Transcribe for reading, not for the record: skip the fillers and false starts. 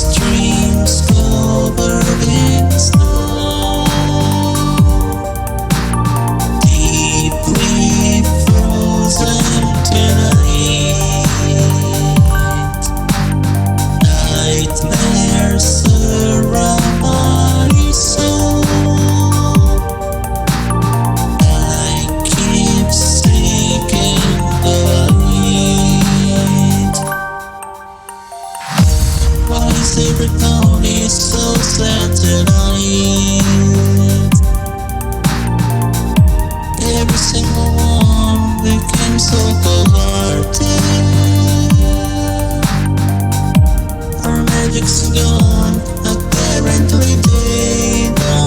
dreams covered in snow, deeply frozen tonight. Nightmares surround my soul. I keep seeking the light. Why is every pony so sad tonight? Every single one became so cold-hearted. Our magic's gone, apparently they don't